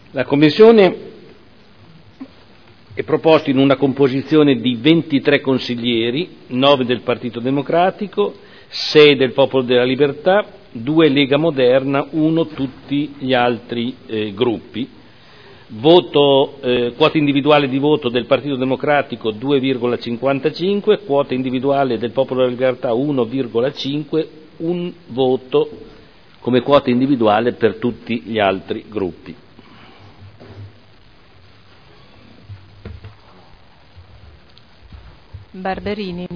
La Commissione è proposta in una composizione di 23 consiglieri, 9 del Partito Democratico, 6 del Popolo della Libertà, 2 Lega Moderna, 1 tutti gli altri gruppi. Quota individuale di voto del Partito Democratico 2,55, quota individuale del Popolo della Libertà 1,5, un voto come quota individuale per tutti gli altri gruppi. Barberini.